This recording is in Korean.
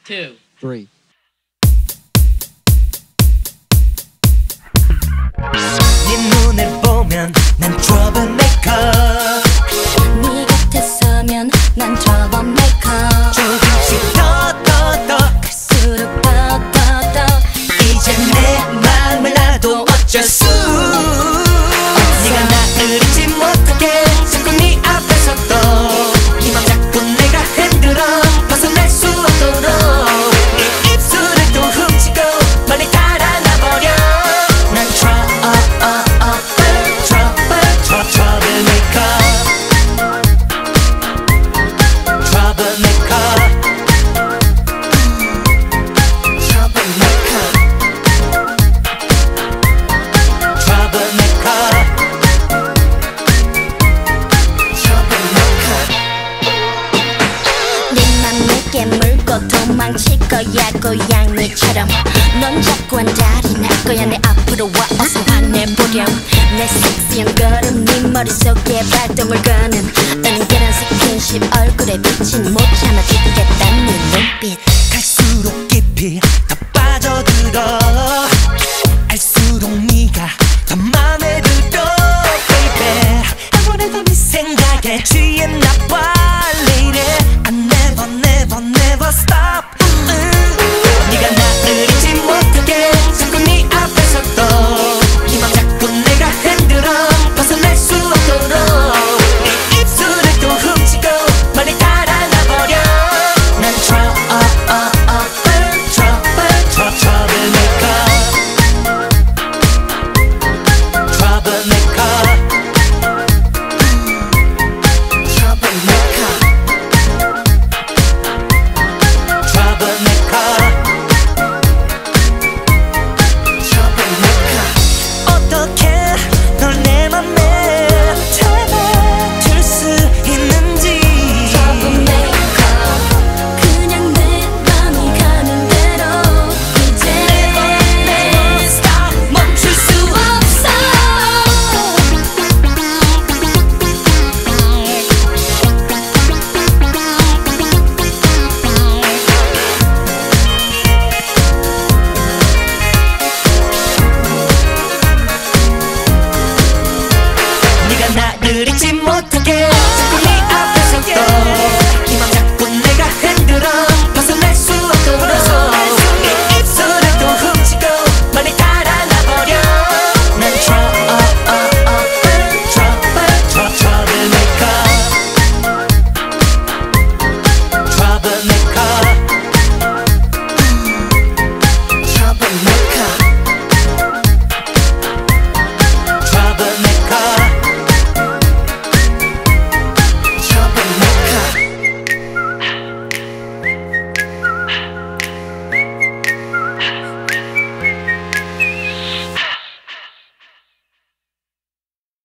2, 3. 네 눈을 보면 난 troublemaker. 네 곁에 서면 난 troublemaker. 조금씩 더 갈수록 더 이제 내 마음을 놔도 어쩔 수. 네가 나를 잊지 못하게 자꾸 네 앞에서 또네 맘 자꾸 내가 흔들어 벗어날 수 없도록 네 입술을 또 훔치고 멀리 달아나버려. 난 물고 도망칠 거야 고양이처럼. 넌 자꾸 안달이 날 거야. 내 앞으로 와 어서 화내보렴. 내 섹시한 걸음 네 머릿속에 발동을 거는 은근한 스킨십 얼굴에 비친 못 참아 죽겠단 네 눈빛. 갈수록 깊이 더 빠져들어. 알수록 네가 더 맘에 들어 baby. 아무래도 네 생각에 취했나 봐.